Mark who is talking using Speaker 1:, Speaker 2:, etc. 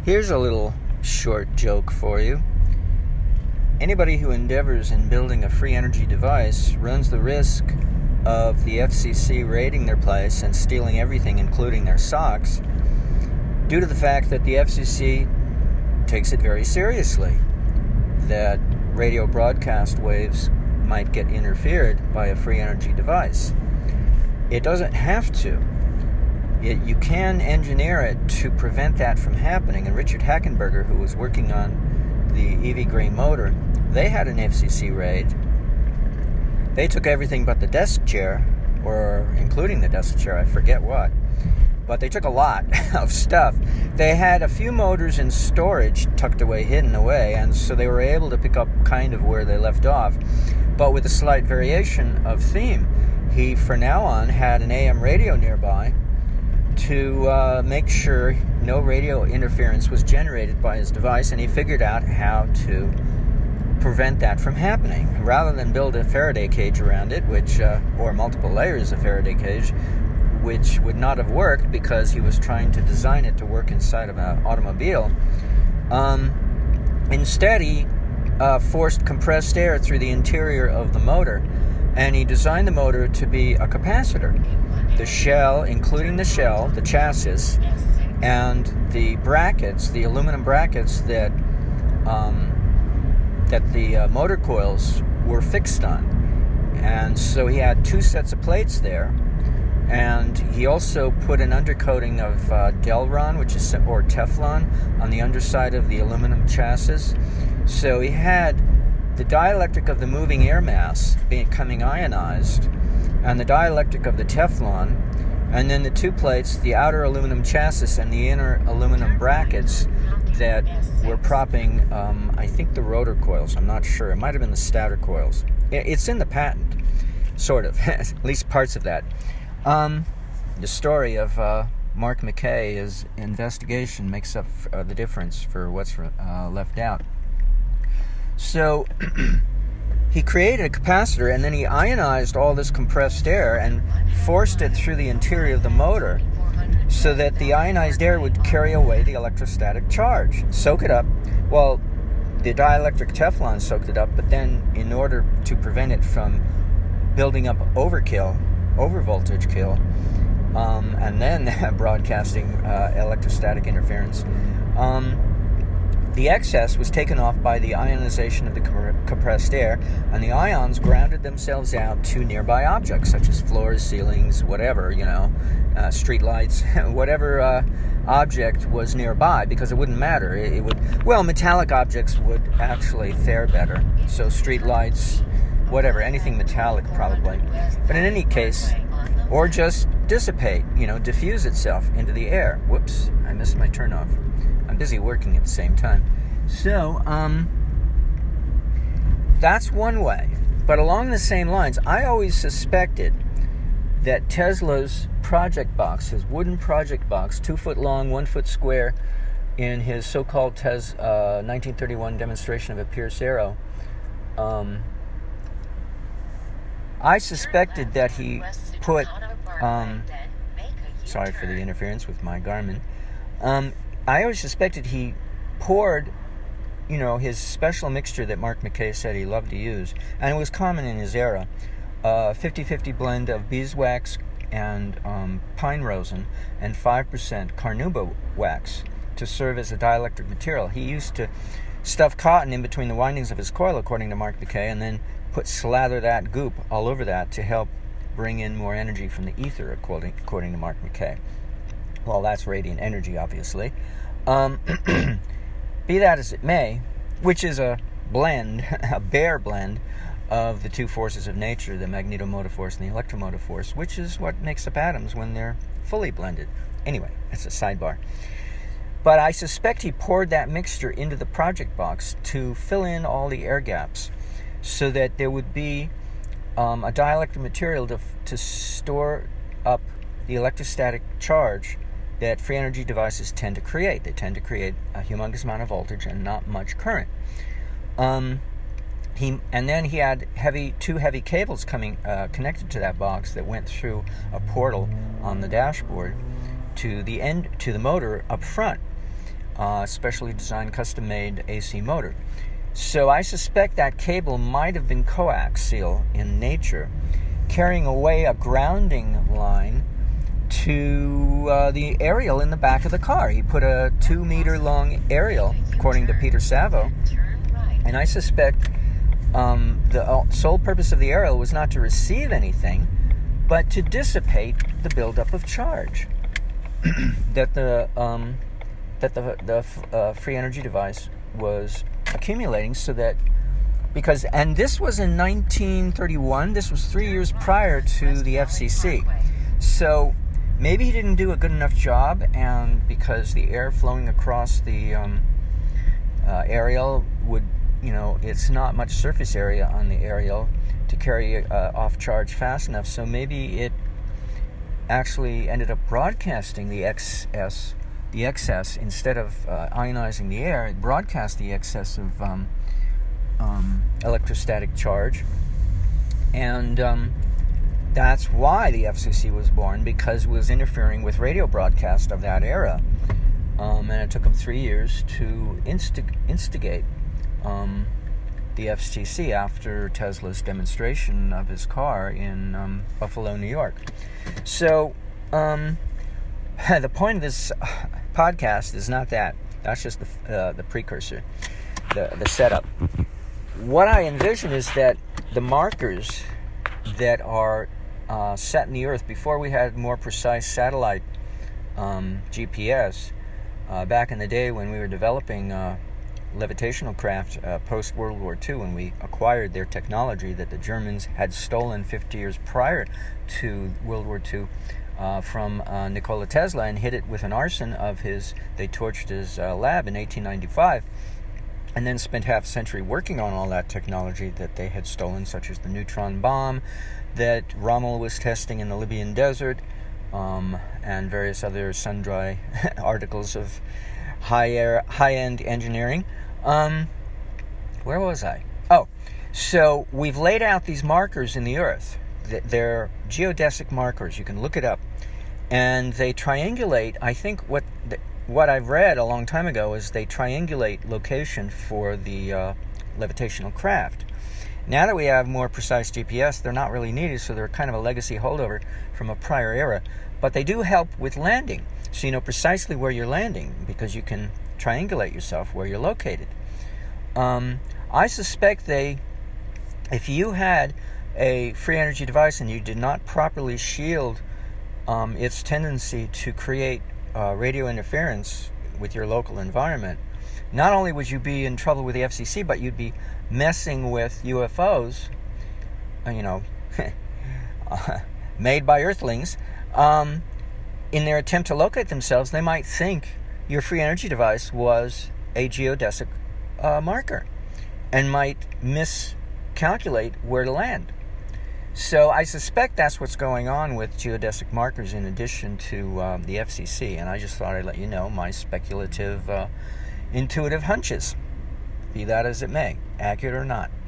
Speaker 1: Here's a little short joke for you. Anybody who endeavors in building a free energy device runs the risk of the FCC raiding their place and stealing everything, including their socks, due to the fact that the FCC takes it very seriously that radio broadcast waves might get interfered by a free energy device. It doesn't have to. You can engineer it to prevent that from happening. And Richard Hackenberger, who was working on the EV Grey motor, they had an FCC raid. They took everything but the desk chair, or including the desk chair, I forget what. But they took a lot of stuff. They had a few motors in storage tucked away, hidden away, and so they were able to pick up kind of where they left off, but with a slight variation of theme. He, for now on, had an AM radio nearby to make sure no radio interference was generated by his device, and he figured out how to prevent that from happening. Rather than build a Faraday cage around it, which or multiple layers of Faraday cage, which would not have worked because he was trying to design it to work inside of an automobile, instead he forced compressed air through the interior of the motor, and he designed the motor to be a capacitor. The shell, including the shell, the chassis, and the brackets, the aluminum brackets that the motor coils were fixed on. And so he had two sets of plates there, and he also put an undercoating of Delron, or Teflon, on the underside of the aluminum chassis. So he had the dielectric of the moving air mass becoming ionized, and the dielectric of the Teflon, and then the two plates, the outer aluminum chassis and the inner aluminum brackets that were propping, I think, the rotor coils. I'm not sure. It might have been the stator coils. It's in the patent, sort of, at least parts of that. The story of Mark McKay's investigation makes up the difference for what's left out. So he created a capacitor, and then he ionized all this compressed air and forced it through the interior of the motor so that the ionized air would carry away the electrostatic charge, soak it up. Well, the dielectric Teflon soaked it up, but then in order to prevent it from building up overvoltage kill, and then broadcasting electrostatic interference, the excess was taken off by the ionization of the compressed air, and the ions grounded themselves out to nearby objects, such as floors, ceilings, whatever, street lights, whatever object was nearby, because it wouldn't matter. Metallic objects would actually fare better. So street lights, whatever, anything metallic probably. But in any case, or just dissipate, diffuse itself into the air. Whoops, I missed my turnoff. I'm busy working at the same time. So, that's one way. But along the same lines, I always suspected that Tesla's project box, his wooden project box, 2 foot long, 1 foot square, in his so-called 1931 demonstration of a Pierce Arrow, I suspected that he put, sorry for the interference with my Garmin, I always suspected he poured, his special mixture that Mark McKay said he loved to use, and it was common in his era, 50-50 blend of beeswax and pine rosin and 5% carnauba wax to serve as a dielectric material. He used to stuff cotton in between the windings of his coil, according to Mark McKay, and then slather that goop all over that to help bring in more energy from the ether, according to Mark McKay. Well, that's radiant energy, obviously. Be that as it may, which is a blend, a bare blend of the two forces of nature, the magnetomotive force and the electromotive force, which is what makes up atoms when they're fully blended. Anyway, that's a sidebar. But I suspect he poured that mixture into the project box to fill in all the air gaps so that there would be a dielectric material to store up the electrostatic charge that free energy devices tend to create. They tend to create a humongous amount of voltage and not much current. And then he had two heavy cables connected to that box that went through a portal on the dashboard to the motor up front. specially designed, custom-made AC motor. So I suspect that cable might have been coaxial in nature, carrying away a grounding line to the aerial in the back of the car. He put a 2-meter long aerial, according to Peter Savo, and I suspect the sole purpose of the aerial was not to receive anything, but to dissipate the buildup of charge that the free energy device was accumulating, so that and this was in 1931, this was 3 years prior to the FCC, so maybe he didn't do a good enough job, and because the air flowing across the aerial would, it's not much surface area on the aerial to carry off charge fast enough, so maybe it actually ended up broadcasting the excess instead of ionizing the air. It broadcast the excess of electrostatic charge, and that's why the FCC was born, because it was interfering with radio broadcast of that era, and it took them 3 years to instigate the FCC after Tesla's demonstration of his car in Buffalo, New York. So the point of this podcast is not that. That's just the precursor, the setup. What I envision is that the markers that are set in the Earth, before we had more precise satellite GPS, back in the day when we were developing levitational craft post-World War II, when we acquired their technology that the Germans had stolen 50 years prior to World War II from Nikola Tesla and hid it with an arson of his. They torched his lab in 1895, and then spent half a century working on all that technology that they had stolen, such as the neutron bomb that Rommel was testing in the Libyan desert, and various other sundry articles of high-end engineering. Where was I? Oh, so we've laid out these markers in the Earth. They're geodesic markers. You can look it up. And they triangulate, I think what I've read a long time ago is they triangulate location for the levitational craft. Now that we have more precise GPS, they're not really needed, so they're kind of a legacy holdover from a prior era. But they do help with landing, so you know precisely where you're landing, because you can triangulate yourself where you're located. I suspect if you had a free energy device and you did not properly shield its tendency to create radio interference with your local environment, not only would you be in trouble with the FCC, but you'd be messing with UFOs, made by Earthlings. In their attempt to locate themselves, they might think your free energy device was a geodesic marker and might miscalculate where to land. So I suspect that's what's going on with geodesic markers in addition to the FCC, and I just thought I'd let you know my speculative, intuitive hunches, be that as it may, accurate or not.